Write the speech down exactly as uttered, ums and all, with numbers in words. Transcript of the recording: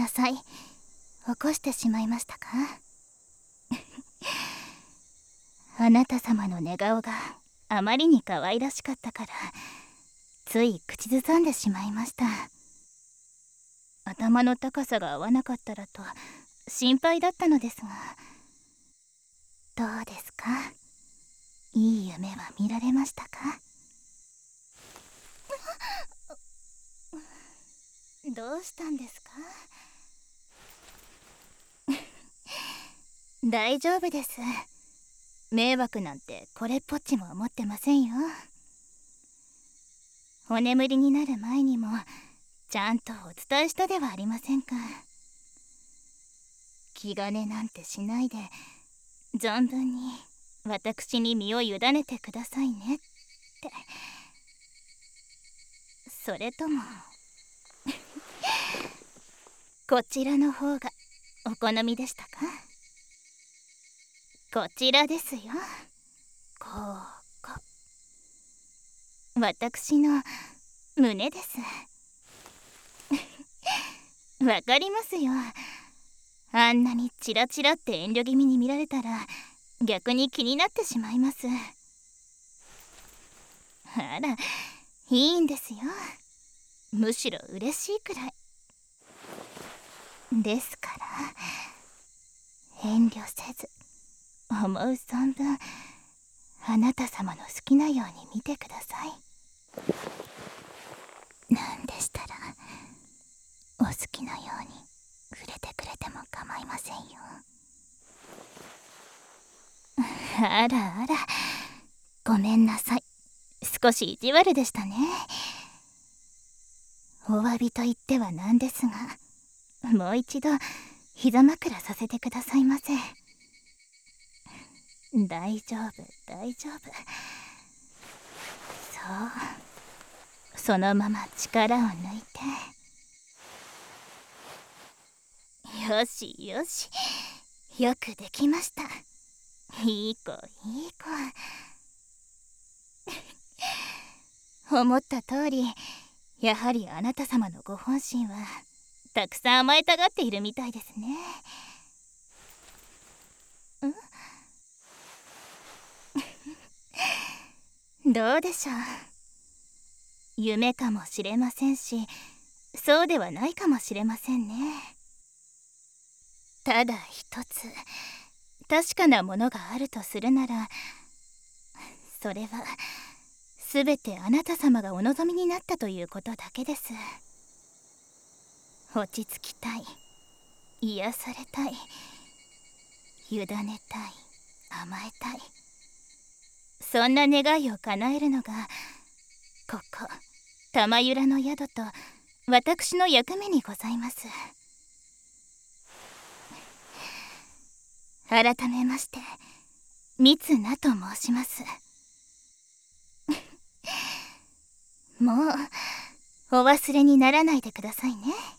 さい。起こしてしまいましたか？あなた様の寝顔があまりに可愛らしかったからつい口ずさんでしまいました。頭の高さが合わなかったらと心配だったのですが、どうですか？いい夢は見られましたか？どうしたんですか？大丈夫です。迷惑なんてこれっぽっちも思ってませんよ。お眠りになる前にもちゃんとお伝えしたではありませんか。気兼ねなんてしないで存分に私に身を委ねてくださいねって。それともこちらの方がお好みでしたか？こちらですよ。ここ私の胸です。わかりますよ。あんなにチラチラって遠慮気味に見られたら逆に気になってしまいます。あら、いいんですよ。むしろ嬉しいくらいですから、遠慮せず思う存分あなた様の好きなように見てください。なんでしたらお好きなように触れてくれても構いませんよ。あらあら、ごめんなさい。少し意地悪でしたね。お詫びと言ってはなんですが、もう一度膝枕させてくださいませ。大丈夫大丈夫。そう、そのまま力を抜いて。よしよし、よくできました。いい子いい子。思った通り、やはりあなた様のご本心はたくさん甘えたがっているみたいですね。んどうでしょう。夢かもしれませんし、そうではないかもしれませんね。ただ一つ確かなものがあるとするなら、それは全てあなた様がお望みになったということだけです。落ち着きたい、癒されたい、委ねたい、甘えたい、そんな願いを叶えるのがここ玉由良の宿と私の役目にございます。改めまして三名と申します。もうお忘れにならないでくださいね。